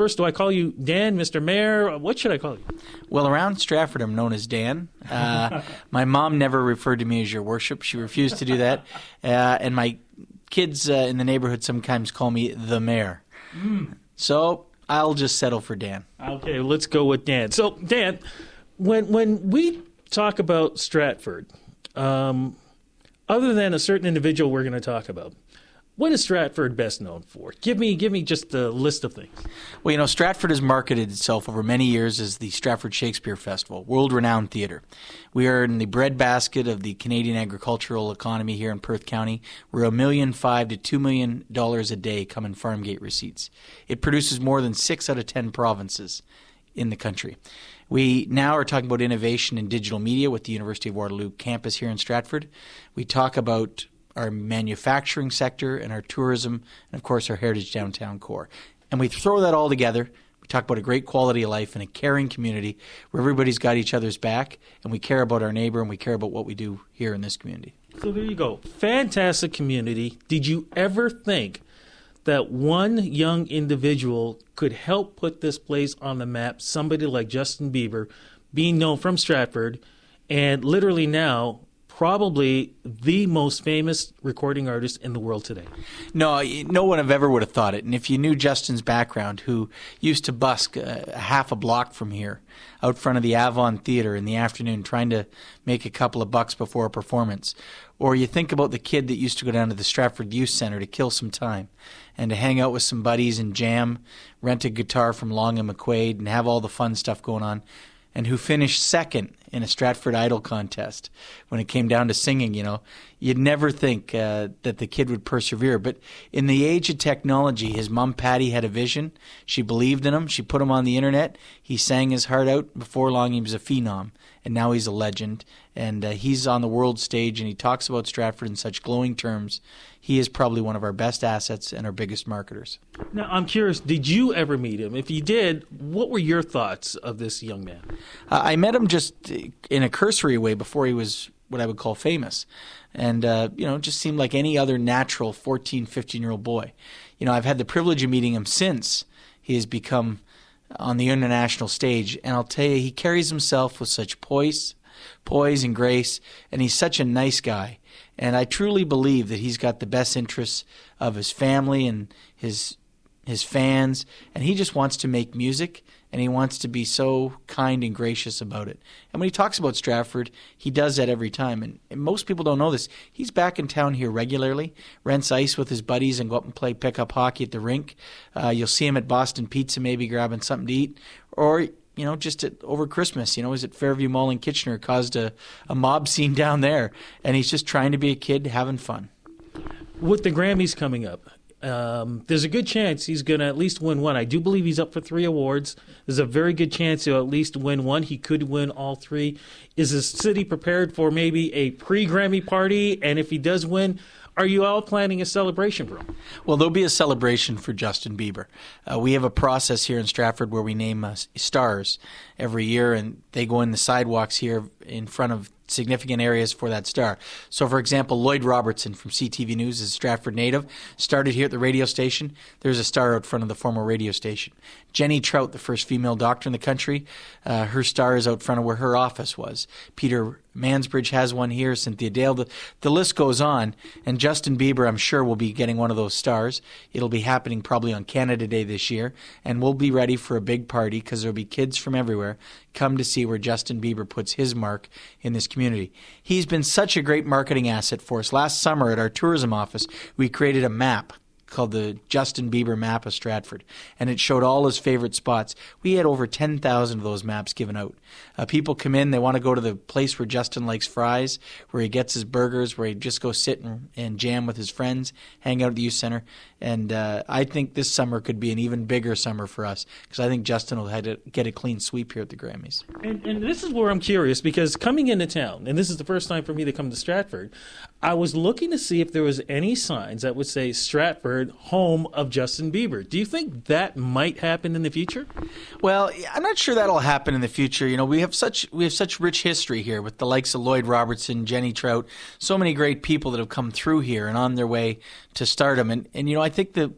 First, do I call you Dan, Mr. Mayor? What should I call you? Well, around Stratford, I'm known as Dan. My mom never referred to me as Your Worship. She refused to do that. And my kids in the neighborhood sometimes call me the Mayor. So I'll just settle for Dan. Okay, let's go with Dan. So, Dan, when we talk about Stratford, other than a certain individual we're going to talk about, what is Stratford best known for? Give me just a list of things. Well, Stratford has marketed itself over many years as the Stratford Shakespeare Festival, world-renowned theater. We are in the breadbasket of the Canadian agricultural economy here in Perth County. We're $1.5 million to $2 million a day come in farm gate receipts. It produces more than 6 out of 10 provinces in the country. We now are talking about innovation in digital media with the University of Waterloo campus here in Stratford. We talk about our manufacturing sector and our tourism, and of course our heritage downtown core. And we throw that all together. We talk about a great quality of life and a caring community where everybody's got each other's back, and we care about our neighbor and we care about what we do here in this community. So there you go. Fantastic community. Did you ever think that one young individual could help put this place on the map? Somebody like Justin Bieber, being known from Stratford, and literally now probably the most famous recording artist in the world today. No one ever would have thought it. And if you knew Justin's background, who used to busk half a block from here, out front of the Avon Theatre in the afternoon, trying to make a couple of bucks before a performance, or you think about the kid that used to go down to the Stratford Youth Centre to kill some time and to hang out with some buddies and jam, rent a guitar from Long and McQuaid and have all the fun stuff going on, and who finished second in a Stratford Idol contest when it came down to singing, you'd never think that the kid would persevere. But in the age of technology, his mom, Patty, had a vision. She believed in him. She put him on the internet. He sang his heart out. Before long, he was a phenom, and now he's a legend. And he's on the world stage, and he talks about Stratford in such glowing terms. He is probably one of our best assets and our biggest marketers. Now, I'm curious, did you ever meet him? If you did, what were your thoughts of this young man? I met him just in a cursory way before he was what I would call famous. And, just seemed like any other natural 14, 15-year-old boy. I've had the privilege of meeting him since he has become on the international stage. And I'll tell you, he carries himself with such poise and grace, and he's such a nice guy. And I truly believe that he's got the best interests of his family and his fans, and he just wants to make music, and he wants to be so kind and gracious about it. And when he talks about Stratford, he does that every time. And most people don't know this. He's back in town here regularly, rents ice with his buddies and go up and play pickup hockey at the rink. You'll see him at Boston Pizza maybe grabbing something to eat, or just over Christmas, he's at Fairview Mall in Kitchener, caused a mob scene down there, and he's just trying to be a kid having fun. With the Grammys coming up, there's a good chance he's going to at least win one. I do believe he's up for 3 awards. There's a very good chance he'll at least win one. He could win all 3. Is the city prepared for maybe a pre-Grammy party? And if he does win, are you all planning a celebration for him? Well, there'll be a celebration for Justin Bieber. We have a process here in Stratford where we name stars every year, and they go in the sidewalks here in front of significant areas for that star. So, for example, Lloyd Robertson from CTV News is a Stratford native, started here at the radio station. There's a star out front of the former radio station. Jenny Trout, the first female doctor in the country, her star is out front of where her office was. Peter Mansbridge has one here, Cynthia Dale. The list goes on, and Justin Bieber, I'm sure, will be getting one of those stars. It'll be happening probably on Canada Day this year, and we'll be ready for a big party because there'll be kids from everywhere come to see where Justin Bieber puts his mark in this community. He's been such a great marketing asset for us. Last summer at our tourism office, we created a map called the Justin Bieber Map of Stratford, and it showed all his favorite spots. We had over 10,000 of those maps given out. People come in, they want to go to the place where Justin likes fries, where he gets his burgers, where he just go sit and jam with his friends, hang out at the youth center. And I think this summer could be an even bigger summer for us, because I think Justin will have to get a clean sweep here at the Grammys. And this is where I'm curious, because coming into town, and this is the first time for me to come to Stratford, I was looking to see if there was any signs that would say Stratford, home of Justin Bieber. Do you think that might happen in the future? Well, I'm not sure that'll happen in the future. We have such rich history here with the likes of Lloyd Robertson, Jenny Trout, so many great people that have come through here and on their way to stardom. And I think the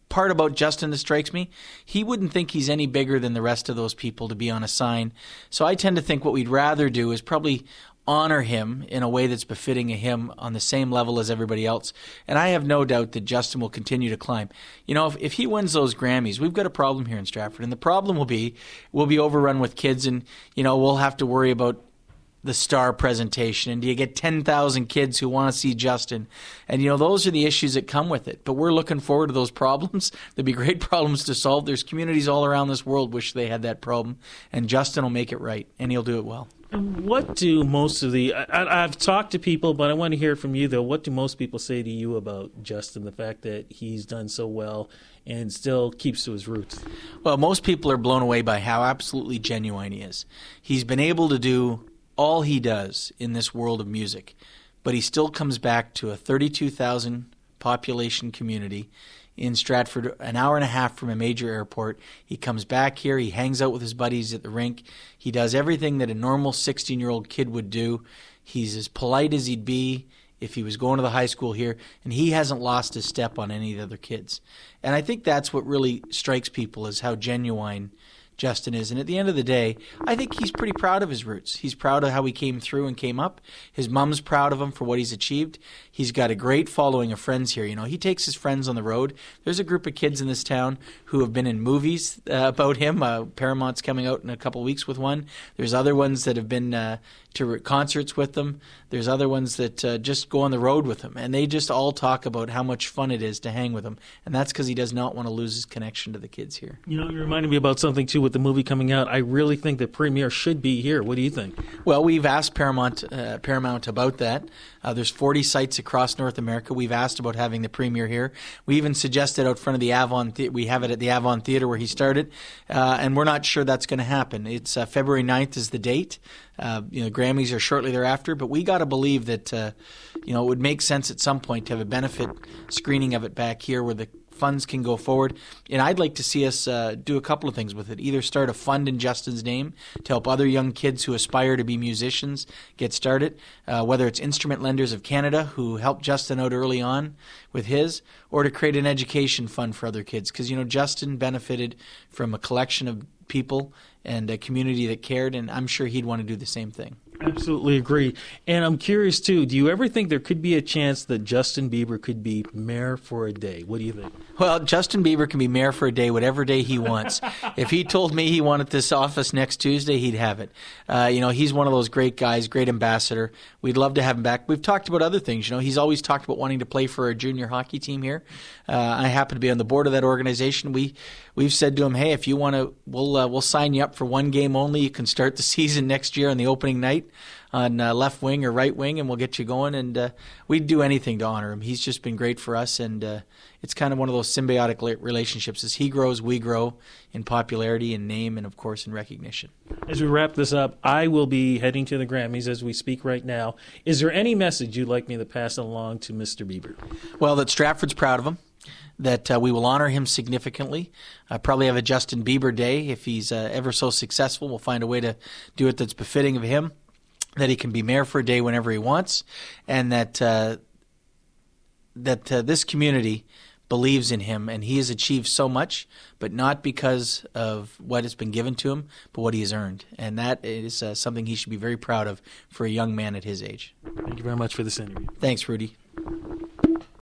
part about Justin that strikes me, he wouldn't think he's any bigger than the rest of those people to be on a sign. So I tend to think what we'd rather do is probably honor him in a way that's befitting of him on the same level as everybody else. And I have no doubt that Justin will continue to climb. You know, if he wins those Grammys, we've got a problem here in Stratford. And the problem will be we'll be overrun with kids, and, you know, we'll have to worry about the star presentation, and do you get 10,000 kids who want to see Justin? And, you know, those are the issues that come with it. But we're looking forward to those problems. There'll be great problems to solve. There's communities all around this world wish they had that problem, and Justin will make it right, and he'll do it well. What do most of the I've talked to people, but I want to hear from you, though. What do most people say to you about Justin, the fact that he's done so well and still keeps to his roots? Well, most people are blown away by how absolutely genuine he is. He's been able to do all he does in this world of music, but he still comes back to a 32,000 population community in Stratford, an hour and a half from a major airport. He comes back here, he hangs out with his buddies at the rink, he does everything that a normal 16-year-old kid would do. He's as polite as he'd be if he was going to the high school here, and he hasn't lost his step on any of the other kids. And I think that's what really strikes people, is how genuine Justin is. And at the end of the day, I think he's pretty proud of his roots. He's proud of how he came through and came up. His mom's proud of him for what he's achieved. He's got a great following of friends here. You know, he takes his friends on the road. There's a group of kids in this town who have been in movies about him. Paramount's coming out in a couple of weeks with one. There's other ones that have been to concerts with them. There's other ones that just go on the road with him. And they just all talk about how much fun it is to hang with him. And that's because he does not want to lose his connection to the kids here. You know, you reminded me about something, too, with the movie coming out. I really think the premiere should be here. What do you think? Well, we've asked Paramount about that. There's 40 sites across North America. We've asked about having the premiere here. We even suggested out front of the Avon. We have it at the Avon Theatre where he started, and we're not sure that's going to happen. It's February 9th is the date. The Grammys are shortly thereafter, but we got to believe that it would make sense at some point to have a benefit screening of it back here where the funds can go forward. And I'd like to see us do a couple of things with it. Either start a fund in Justin's name to help other young kids who aspire to be musicians get started, whether it's Instrument Lenders of Canada, who helped Justin out early on with his, or to create an education fund for other kids. Because, Justin benefited from a collection of people and a community that cared, and I'm sure he'd want to do the same thing. Absolutely agree. And I'm curious, too, do you ever think there could be a chance that Justin Bieber could be mayor for a day? What do you think? Well, Justin Bieber can be mayor for a day, whatever day he wants. If he told me he wanted this office next Tuesday, he'd have it. He's one of those great guys, great ambassador. We'd love to have him back. We've talked about other things. He's always talked about wanting to play for our junior hockey team here. I happen to be on the board of that organization. We've said to him, hey, if you want to, we'll sign you up for one game only. You can start the season next year on the opening night on left wing or right wing, and we'll get you going. And we'd do anything to honor him. He's just been great for us, and it's kind of one of those symbiotic relationships. As he grows, we grow in popularity and name and, of course, in recognition. As we wrap this up, I will be heading to the Grammys as we speak right now. Is there any message you'd like me to pass along to Mr. Bieber? Well, that Stratford's proud of him, that we will honor him significantly. Probably have a Justin Bieber Day if he's ever so successful. We'll find a way to do it that's befitting of him, that he can be mayor for a day whenever he wants, and that this community believes in him, and he has achieved so much, but not because of what has been given to him, but what he has earned. And that is something he should be very proud of for a young man at his age. Thank you very much for this interview. Thanks, Rudy.